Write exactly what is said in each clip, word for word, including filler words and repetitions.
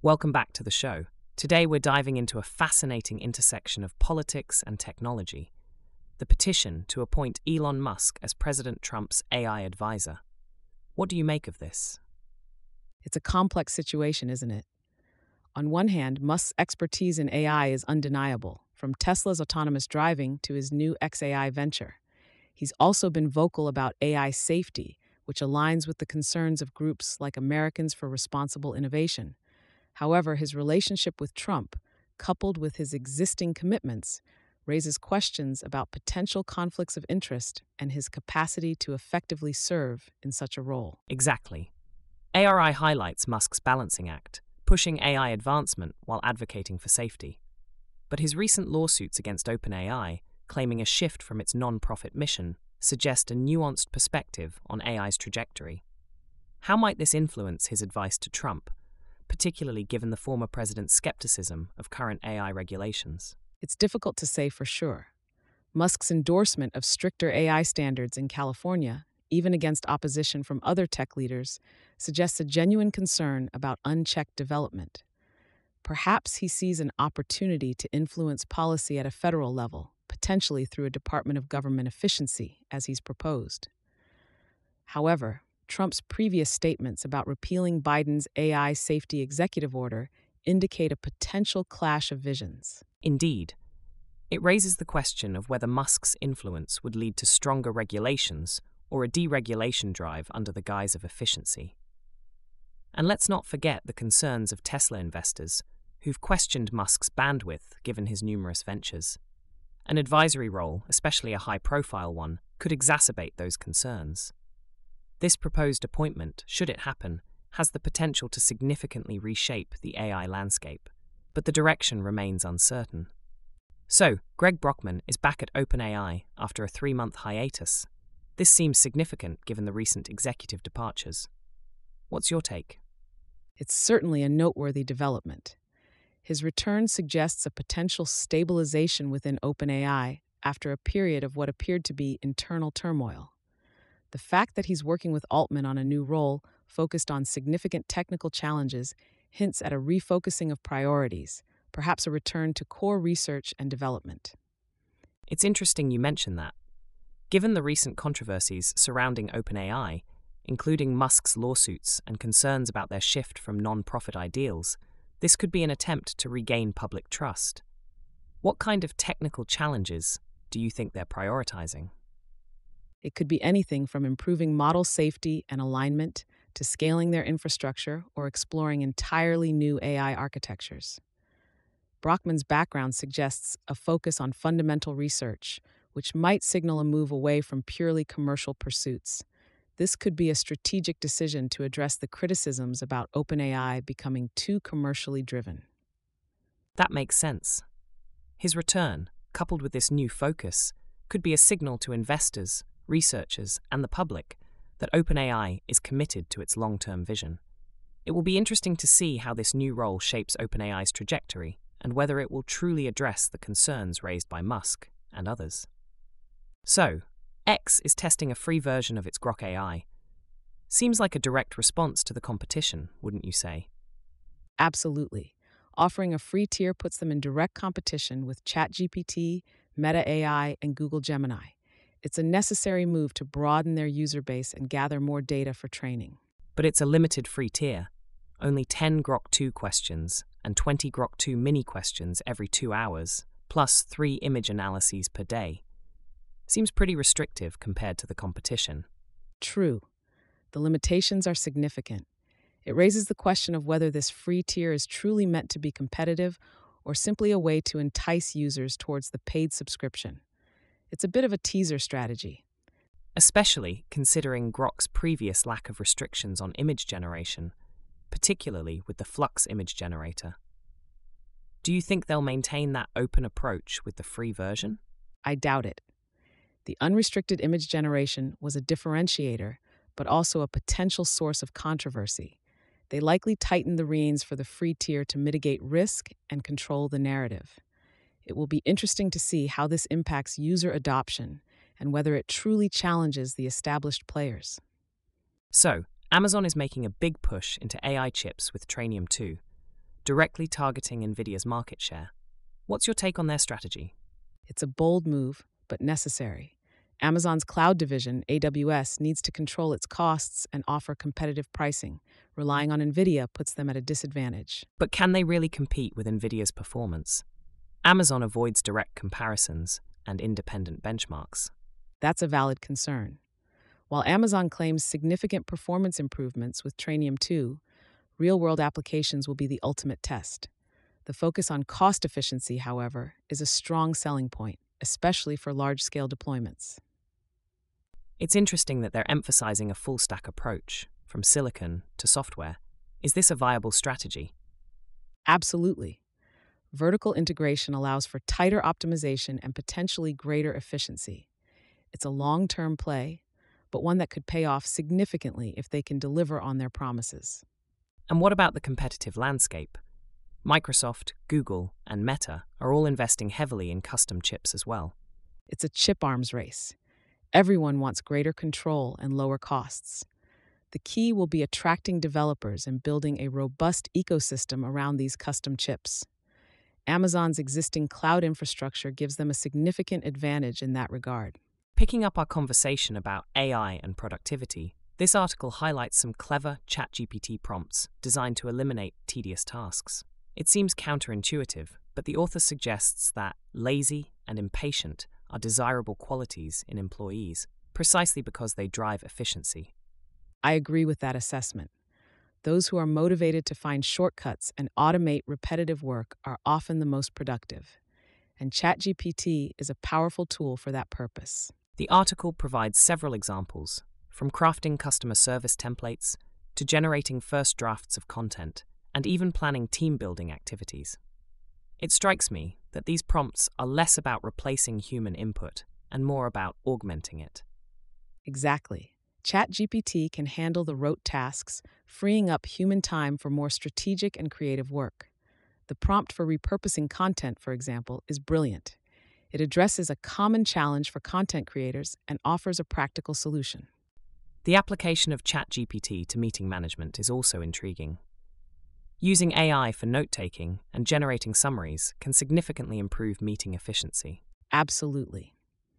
Welcome back to the show. Today we're diving into a fascinating intersection of politics and technology, the petition to appoint Elon Musk as President Trump's A I advisor. What do you make of this? It's a complex situation, isn't it? On one hand, Musk's expertise in A I is undeniable, from Tesla's autonomous driving to his new X A I venture. He's also been vocal about A I safety, which aligns with the concerns of groups like Americans for Responsible Innovation. However, his relationship with Trump, coupled with his existing commitments, raises questions about potential conflicts of interest and his capacity to effectively serve in such a role. Exactly. A R I highlights Musk's balancing act, pushing A I advancement while advocating for safety. But his recent lawsuits against OpenAI, claiming a shift from its non-profit mission, suggest a nuanced perspective on A I's trajectory. How might this influence his advice to Trump, particularly given the former president's skepticism of current A I regulations? It's difficult to say for sure. Musk's endorsement of stricter A I standards in California, even against opposition from other tech leaders, suggests a genuine concern about unchecked development. Perhaps he sees an opportunity to influence policy at a federal level, potentially through a Department of Government Efficiency, as he's proposed. However, Trump's previous statements about repealing Biden's A I safety executive order indicate a potential clash of visions. Indeed. It raises the question of whether Musk's influence would lead to stronger regulations or a deregulation drive under the guise of efficiency. And let's not forget the concerns of Tesla investors, who've questioned Musk's bandwidth given his numerous ventures. An advisory role, especially a high-profile one, could exacerbate those concerns. This proposed appointment, should it happen, has the potential to significantly reshape the A I landscape, but the direction remains uncertain. So, Greg Brockman is back at OpenAI after a three-month hiatus. This seems significant given the recent executive departures. What's your take? It's certainly a noteworthy development. His return suggests a potential stabilization within OpenAI after a period of what appeared to be internal turmoil. The fact that he's working with Altman on a new role focused on significant technical challenges hints at a refocusing of priorities, perhaps a return to core research and development. It's interesting you mention that. Given the recent controversies surrounding OpenAI, including Musk's lawsuits and concerns about their shift from non-profit ideals, this could be an attempt to regain public trust. What kind of technical challenges do you think they're prioritizing? It could be anything from improving model safety and alignment to scaling their infrastructure or exploring entirely new A I architectures. Brockman's background suggests a focus on fundamental research, which might signal a move away from purely commercial pursuits. This could be a strategic decision to address the criticisms about OpenAI becoming too commercially driven. That makes sense. His return, coupled with this new focus, could be a signal to investors, researchers, and the public that OpenAI is committed to its long-term vision. It will be interesting to see how this new role shapes OpenAI's trajectory and whether it will truly address the concerns raised by Musk and others. So, X is testing a free version of its Grok A I. Seems like a direct response to the competition, wouldn't you say? Absolutely. Offering a free tier puts them in direct competition with ChatGPT, Meta A I, and Google Gemini. It's a necessary move to broaden their user base and gather more data for training. But it's a limited free tier. Only ten Grok two questions and twenty Grok two mini questions every two hours, plus three image analyses per day. Seems pretty restrictive compared to the competition. True. The limitations are significant. It raises the question of whether this free tier is truly meant to be competitive or simply a way to entice users towards the paid subscription. It's a bit of a teaser strategy. Especially considering Grok's previous lack of restrictions on image generation, particularly with the Flux image generator. Do you think they'll maintain that open approach with the free version? I doubt it. The unrestricted image generation was a differentiator, but also a potential source of controversy. They likely tightened the reins for the free tier to mitigate risk and control the narrative. It will be interesting to see how this impacts user adoption and whether it truly challenges the established players. So, Amazon is making a big push into A I chips with Trainium two. directly targeting Nvidia's market share. What's your take on their strategy? It's a bold move, but necessary. Amazon's cloud division, A W S, needs to control its costs and offer competitive pricing. Relying on Nvidia puts them at a disadvantage. But can they really compete with Nvidia's performance? Amazon avoids direct comparisons and independent benchmarks. That's a valid concern. While Amazon claims significant performance improvements with Trainium two, real-world applications will be the ultimate test. The focus on cost efficiency, however, is a strong selling point, especially for large-scale deployments. It's interesting that they're emphasizing a full-stack approach, from silicon to software. Is this a viable strategy? Absolutely. Vertical integration allows for tighter optimization and potentially greater efficiency. It's a long-term play, but one that could pay off significantly if they can deliver on their promises. And what about the competitive landscape? Microsoft, Google, and Meta are all investing heavily in custom chips as well. It's a chip arms race. Everyone wants greater control and lower costs. The key will be attracting developers and building a robust ecosystem around these custom chips. Amazon's existing cloud infrastructure gives them a significant advantage in that regard. Picking up our conversation about A I and productivity, this article highlights some clever ChatGPT prompts designed to eliminate tedious tasks. It seems counterintuitive, but the author suggests that lazy and impatient are desirable qualities in employees, precisely because they drive efficiency. I agree with that assessment. Those who are motivated to find shortcuts and automate repetitive work are often the most productive, and ChatGPT is a powerful tool for that purpose. The article provides several examples, from crafting customer service templates to generating first drafts of content, and even planning team-building activities. It strikes me that these prompts are less about replacing human input and more about augmenting it. Exactly. ChatGPT can handle the rote tasks, freeing up human time for more strategic and creative work. The prompt for repurposing content, for example, is brilliant. It addresses a common challenge for content creators and offers a practical solution. The application of ChatGPT to meeting management is also intriguing. Using A I for note-taking and generating summaries can significantly improve meeting efficiency. Absolutely.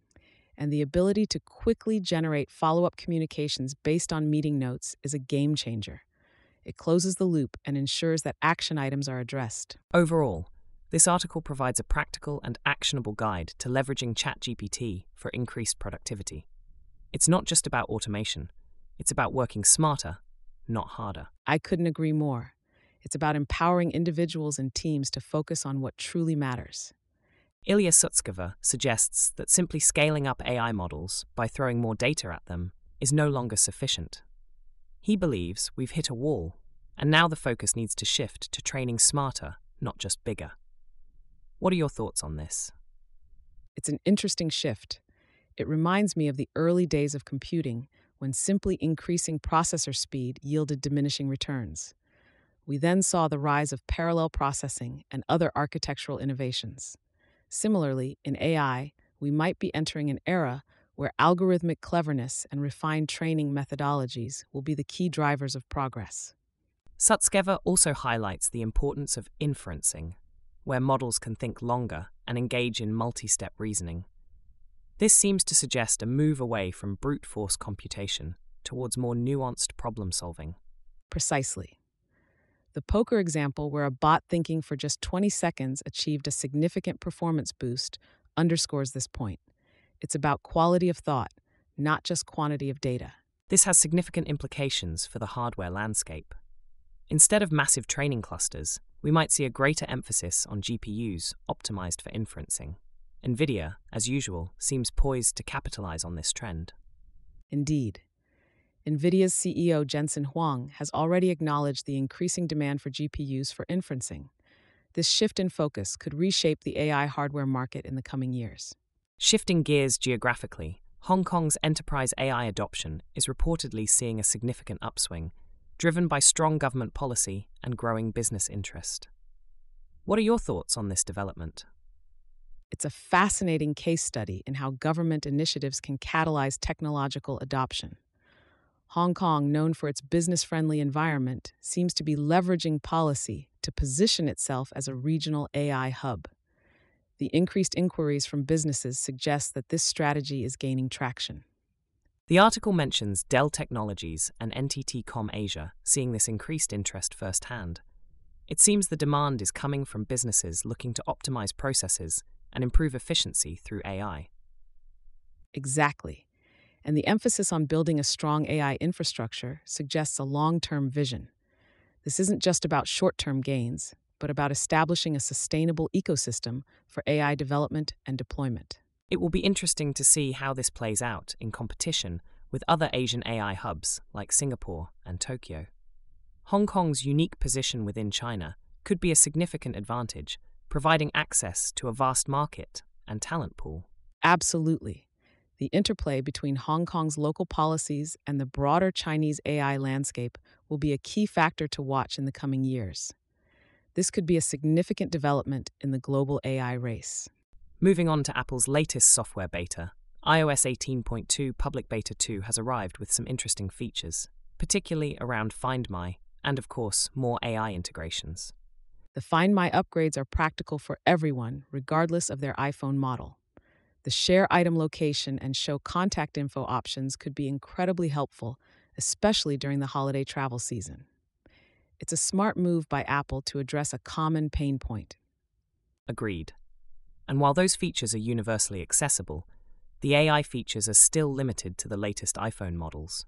And the ability to quickly generate follow-up communications based on meeting notes is a game changer. It closes the loop and ensures that action items are addressed. Overall, this article provides a practical and actionable guide to leveraging ChatGPT for increased productivity. It's not just about automation. It's about working smarter, not harder. I couldn't agree more. It's about empowering individuals and teams to focus on what truly matters. Ilya Sutskever suggests that simply scaling up A I models by throwing more data at them is no longer sufficient. He believes we've hit a wall, and now the focus needs to shift to training smarter, not just bigger. What are your thoughts on this? It's an interesting shift. It reminds me of the early days of computing, when simply increasing processor speed yielded diminishing returns. We then saw the rise of parallel processing and other architectural innovations. Similarly, in A I, we might be entering an era where algorithmic cleverness and refined training methodologies will be the key drivers of progress. Sutskever also highlights the importance of inferencing, where models can think longer and engage in multi-step reasoning. This seems to suggest a move away from brute force computation towards more nuanced problem-solving. Precisely. The poker example where a bot thinking for just twenty seconds achieved a significant performance boost underscores this point. It's about quality of thought, not just quantity of data. This has significant implications for the hardware landscape. Instead of massive training clusters, we might see a greater emphasis on G P Us optimized for inferencing. Nvidia, as usual, seems poised to capitalize on this trend. Indeed. Nvidia's C E O Jensen Huang has already acknowledged the increasing demand for G P Us for inferencing. This shift in focus could reshape the A I hardware market in the coming years. Shifting gears geographically, Hong Kong's enterprise A I adoption is reportedly seeing a significant upswing, driven by strong government policy and growing business interest. What are your thoughts on this development? It's a fascinating case study in how government initiatives can catalyze technological adoption. Hong Kong, known for its business-friendly environment, seems to be leveraging policy to position itself as a regional A I hub. The increased inquiries from businesses suggest that this strategy is gaining traction. The article mentions Dell Technologies and N T T Com Asia seeing this increased interest firsthand. It seems the demand is coming from businesses looking to optimize processes and improve efficiency through A I. Exactly. And the emphasis on building a strong A I infrastructure suggests a long-term vision. This isn't just about short-term gains, but about establishing a sustainable ecosystem for A I development and deployment. It will be interesting to see how this plays out in competition with other Asian A I hubs like Singapore and Tokyo. Hong Kong's unique position within China could be a significant advantage, providing access to a vast market and talent pool. Absolutely. The interplay between Hong Kong's local policies and the broader Chinese A I landscape will be a key factor to watch in the coming years. This could be a significant development in the global A I race. Moving on to Apple's latest software beta, i O S eighteen point two Public Beta two has arrived with some interesting features, particularly around Find My and, of course, more A I integrations. The Find My upgrades are practical for everyone, regardless of their iPhone model. The Share Item Location and Show Contact Info options could be incredibly helpful, especially during the holiday travel season. It's a smart move by Apple to address a common pain point. Agreed. And while those features are universally accessible, the A I features are still limited to the latest iPhone models.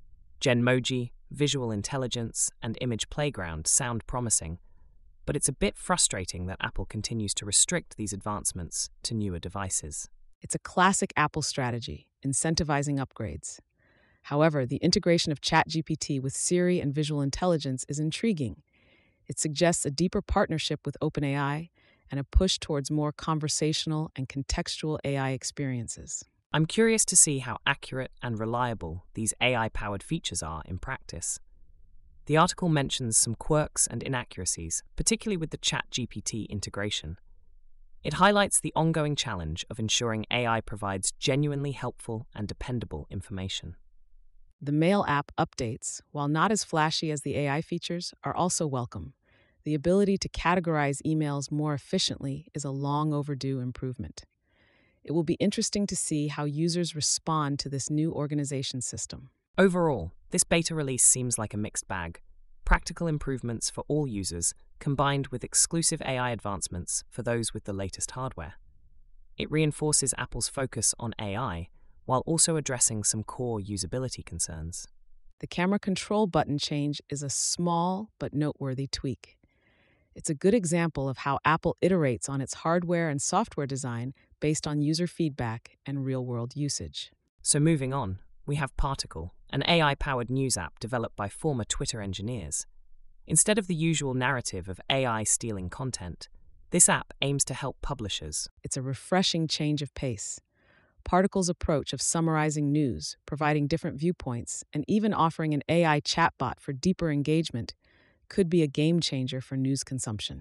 Genmoji, Visual Intelligence, and Image Playground sound promising, but it's a bit frustrating that Apple continues to restrict these advancements to newer devices. It's a classic Apple strategy, incentivizing upgrades. However, the integration of ChatGPT with Siri and Visual Intelligence is intriguing. It suggests a deeper partnership with OpenAI and a push towards more conversational and contextual A I experiences. I'm curious to see how accurate and reliable these A I-powered features are in practice. The article mentions some quirks and inaccuracies, particularly with the ChatGPT integration. It highlights the ongoing challenge of ensuring A I provides genuinely helpful and dependable information. The Mail app updates, while not as flashy as the A I features, are also welcome. The ability to categorize emails more efficiently is a long overdue improvement. It will be interesting to see how users respond to this new organization system. Overall, this beta release seems like a mixed bag. Practical improvements for all users, combined with exclusive A I advancements for those with the latest hardware. It reinforces Apple's focus on A I, while also addressing some core usability concerns. The camera control button change is a small but noteworthy tweak. It's a good example of how Apple iterates on its hardware and software design based on user feedback and real-world usage. So moving on, we have Particle, an A I-powered news app developed by former Twitter engineers. Instead of the usual narrative of A I stealing content, this app aims to help publishers. It's a refreshing change of pace. Particle's approach of summarizing news, providing different viewpoints, and even offering an A I chatbot for deeper engagement could be a game changer for news consumption.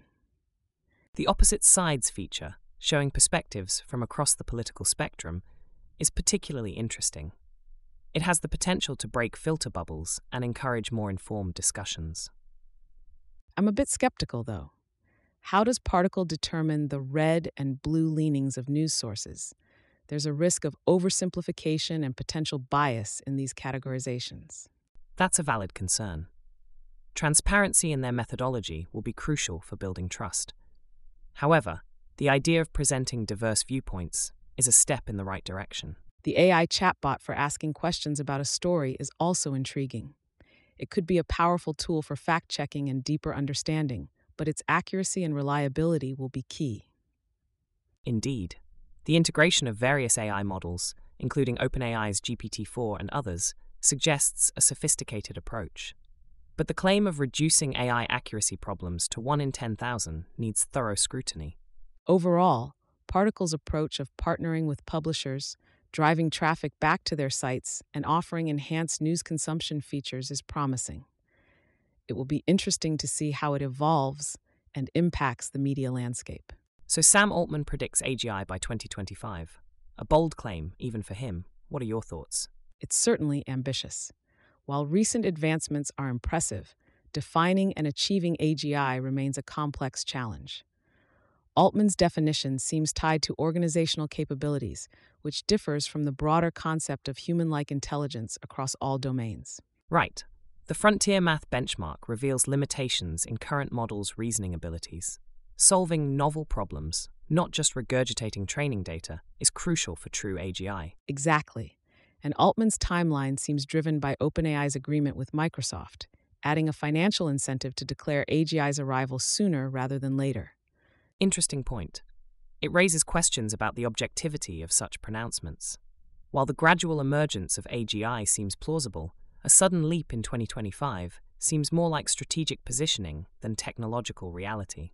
The Opposite Sides feature, showing perspectives from across the political spectrum, is particularly interesting. It has the potential to break filter bubbles and encourage more informed discussions. I'm a bit skeptical, though. How does Particle determine the red and blue leanings of news sources? There's a risk of oversimplification and potential bias in these categorizations. That's a valid concern. Transparency in their methodology will be crucial for building trust. However, the idea of presenting diverse viewpoints is a step in the right direction. The A I chatbot for asking questions about a story is also intriguing. It could be a powerful tool for fact-checking and deeper understanding, but its accuracy and reliability will be key. Indeed. The integration of various A I models, including OpenAI's G P T four and others, suggests a sophisticated approach. But the claim of reducing A I accuracy problems to one in ten thousand needs thorough scrutiny. Overall, Particle's approach of partnering with publishers, driving traffic back to their sites, and offering enhanced news consumption features is promising. It will be interesting to see how it evolves and impacts the media landscape. So Sam Altman predicts A G I by twenty twenty-five. A bold claim, even for him. What are your thoughts? It's certainly ambitious. While recent advancements are impressive, defining and achieving A G I remains a complex challenge. Altman's definition seems tied to organizational capabilities, which differs from the broader concept of human-like intelligence across all domains. Right. The Frontier Math benchmark reveals limitations in current models' reasoning abilities. Solving novel problems, not just regurgitating training data, is crucial for true A G I. Exactly. And Altman's timeline seems driven by OpenAI's agreement with Microsoft, adding a financial incentive to declare A G I's arrival sooner rather than later. Interesting point. It raises questions about the objectivity of such pronouncements. While the gradual emergence of A G I seems plausible, a sudden leap in twenty twenty-five seems more like strategic positioning than technological reality.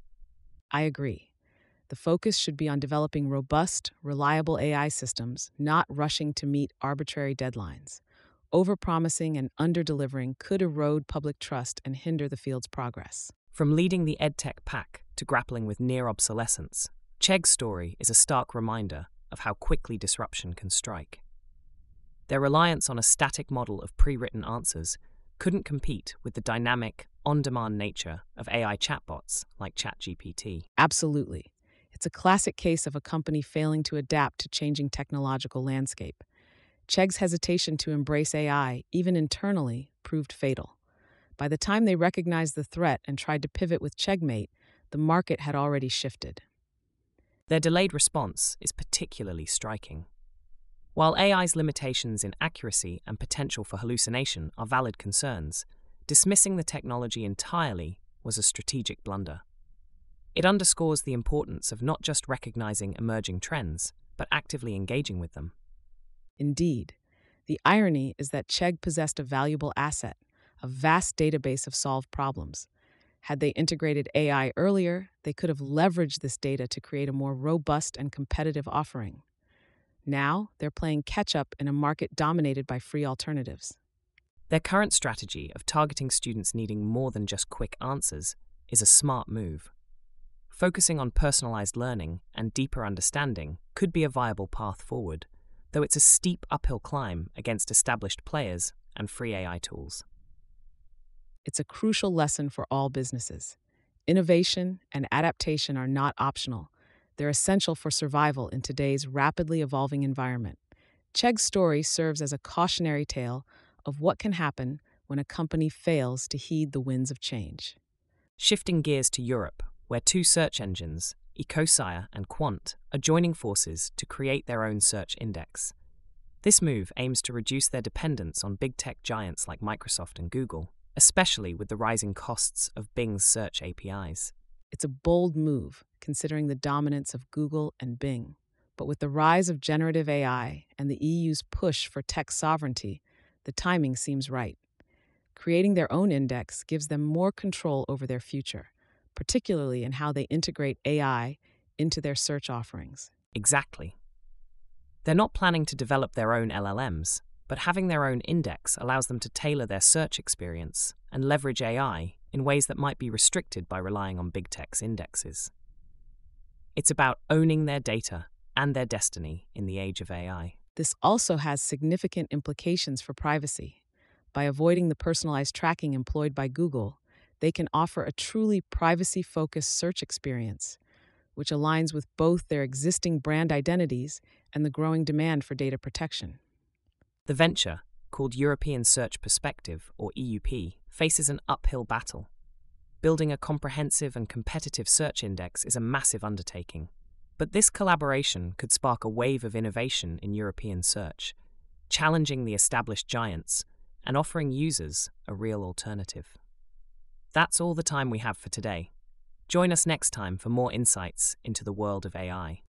I agree. The focus should be on developing robust, reliable A I systems, not rushing to meet arbitrary deadlines. Overpromising and underdelivering could erode public trust and hinder the field's progress. From leading the EdTech pack to grappling with near obsolescence, Chegg's story is a stark reminder of how quickly disruption can strike. Their reliance on a static model of pre-written answers couldn't compete with the dynamic, on-demand nature of A I chatbots like ChatGPT. Absolutely. It's a classic case of a company failing to adapt to changing technological landscape. Chegg's hesitation to embrace A I, even internally, proved fatal. By the time they recognized the threat and tried to pivot with Cheggmate, the market had already shifted. Their delayed response is particularly striking. While A I's limitations in accuracy and potential for hallucination are valid concerns, dismissing the technology entirely was a strategic blunder. It underscores the importance of not just recognizing emerging trends, but actively engaging with them. Indeed, the irony is that Chegg possessed a valuable asset, a vast database of solved problems. Had they integrated A I earlier, they could have leveraged this data to create a more robust and competitive offering. Now, they're playing catch-up in a market dominated by free alternatives. Their current strategy of targeting students needing more than just quick answers is a smart move. Focusing on personalized learning and deeper understanding could be a viable path forward, though it's a steep uphill climb against established players and free A I tools. It's a crucial lesson for all businesses. Innovation and adaptation are not optional. They're essential for survival in today's rapidly evolving environment. Chegg's story serves as a cautionary tale of what can happen when a company fails to heed the winds of change. Shifting gears to Europe, where two search engines, Ecosia and Quant, are joining forces to create their own search index. This move aims to reduce their dependence on big tech giants like Microsoft and Google, especially with the rising costs of Bing's search A P Is. It's a bold move, considering the dominance of Google and Bing. But with the rise of generative A I and the E U's push for tech sovereignty, the timing seems right. Creating their own index gives them more control over their future, particularly in how they integrate A I into their search offerings. Exactly. They're not planning to develop their own L L Ms, but having their own index allows them to tailor their search experience and leverage A I in ways that might be restricted by relying on big tech's indexes. It's about owning their data and their destiny in the age of A I. This also has significant implications for privacy. By avoiding the personalized tracking employed by Google, they can offer a truly privacy-focused search experience, which aligns with both their existing brand identities and the growing demand for data protection. The venture, called European Search Perspective, or E U P, faces an uphill battle. Building a comprehensive and competitive search index is a massive undertaking, but this collaboration could spark a wave of innovation in European search, challenging the established giants and offering users a real alternative. That's all the time we have for today. Join us next time for more insights into the world of A I.